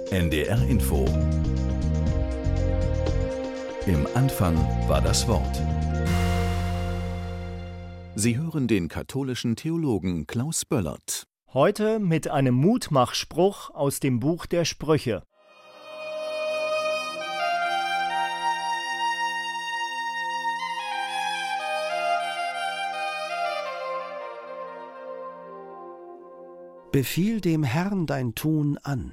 NDR Info. Im Anfang war das Wort. Sie hören den katholischen Theologen Klaus Böllert. Heute mit einem Mutmachspruch aus dem Buch der Sprüche. Befiehl dem Herrn dein Tun an,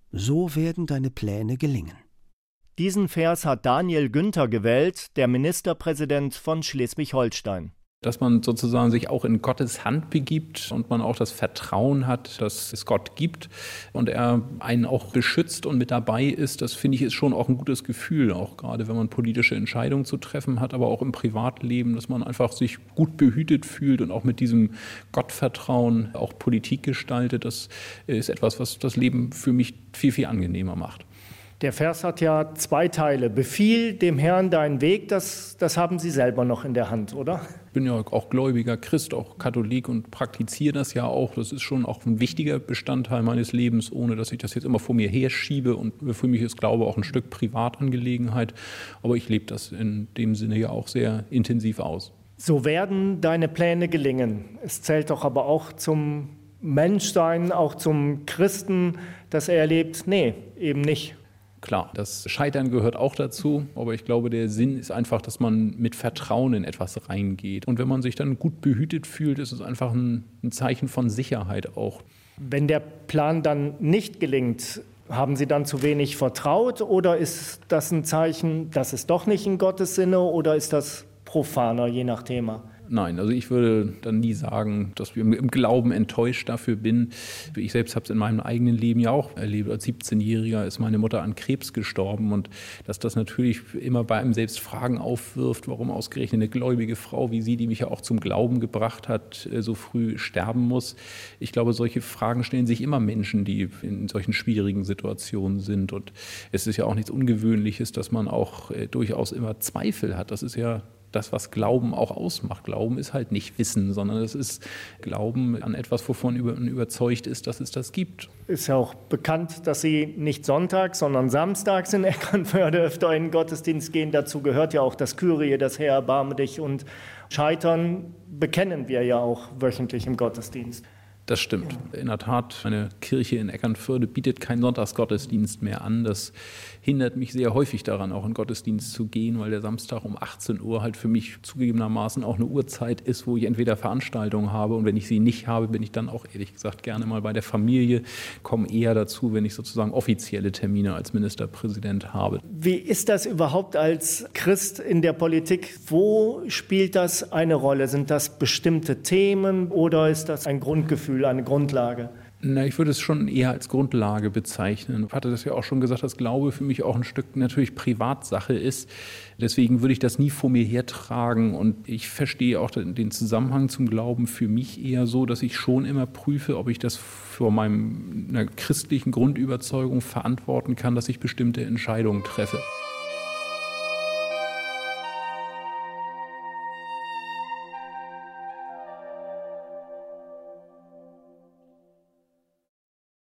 so werden deine Pläne gelingen. Diesen Vers hat Daniel Günther gewählt, der Ministerpräsident von Schleswig-Holstein. Dass man sozusagen sich auch in Gottes Hand begibt und man auch das Vertrauen hat, dass es Gott gibt und er einen auch beschützt und mit dabei ist, das finde ich ist schon auch ein gutes Gefühl, auch gerade wenn man politische Entscheidungen zu treffen hat, aber auch im Privatleben, dass man einfach sich gut behütet fühlt und auch mit diesem Gottvertrauen auch Politik gestaltet. Das ist etwas, was das Leben für mich viel, viel angenehmer macht. Der Vers hat ja zwei Teile. Befiehl dem Herrn deinen Weg, das haben Sie selber noch in der Hand, oder? Ich bin ja auch gläubiger Christ, auch Katholik und praktiziere das ja auch. Das ist schon auch ein wichtiger Bestandteil meines Lebens, ohne dass ich das jetzt immer vor mir herschiebe. Und für mich ist Glaube auch ein Stück Privatangelegenheit. Aber ich lebe das in dem Sinne ja auch sehr intensiv aus. So werden deine Pläne gelingen. Es zählt doch aber auch zum Menschsein, auch zum Christen, dass er erlebt, nee, eben nicht. Klar, das Scheitern gehört auch dazu, aber ich glaube, der Sinn ist einfach, dass man mit Vertrauen in etwas reingeht. Und wenn man sich dann gut behütet fühlt, ist es einfach ein Zeichen von Sicherheit auch. Wenn der Plan dann nicht gelingt, haben Sie dann zu wenig vertraut oder ist das ein Zeichen, dass es doch nicht in Gottes Sinne oder ist das profaner, je nach Thema? Nein, also ich würde dann nie sagen, dass ich im Glauben enttäuscht dafür bin. Ich selbst habe es in meinem eigenen Leben ja auch erlebt. Als 17-Jähriger ist meine Mutter an Krebs gestorben und dass das natürlich immer bei einem selbst Fragen aufwirft, warum ausgerechnet eine gläubige Frau wie Sie, die mich ja auch zum Glauben gebracht hat, so früh sterben muss. Ich glaube, solche Fragen stellen sich immer Menschen, die in solchen schwierigen Situationen sind. Und es ist ja auch nichts Ungewöhnliches, dass man auch durchaus immer Zweifel hat. Das ist ja das, was Glauben auch ausmacht. Glauben ist halt nicht Wissen, sondern es ist Glauben an etwas, wovon man überzeugt ist, dass es das gibt. Ist ja auch bekannt, dass Sie nicht sonntags, sondern samstags in Eckernförde öfter in den Gottesdienst gehen. Dazu gehört ja auch das Kyrie, das Herr, erbarme dich und Scheitern bekennen wir ja auch wöchentlich im Gottesdienst. Das stimmt. In der Tat, eine Kirche in Eckernförde bietet keinen Sonntagsgottesdienst mehr an. Das hindert mich sehr häufig daran, auch in Gottesdienst zu gehen, weil der Samstag um 18 Uhr halt für mich zugegebenermaßen auch eine Uhrzeit ist, wo ich entweder Veranstaltungen habe und wenn ich sie nicht habe, bin ich dann auch ehrlich gesagt gerne mal bei der Familie, komme eher dazu, wenn ich sozusagen offizielle Termine als Ministerpräsident habe. Wie ist das überhaupt als Christ in der Politik? Wo spielt das eine Rolle? Sind das bestimmte Themen oder ist das ein Grundgefühl, eine Grundlage? Na, ich würde es schon eher als Grundlage bezeichnen. Ich hatte das ja auch schon gesagt, dass Glaube für mich auch ein Stück natürlich Privatsache ist. Deswegen würde ich das nie vor mir hertragen. Und ich verstehe auch den Zusammenhang zum Glauben für mich eher so, dass ich schon immer prüfe, ob ich das vor meiner christlichen Grundüberzeugung verantworten kann, dass ich bestimmte Entscheidungen treffe.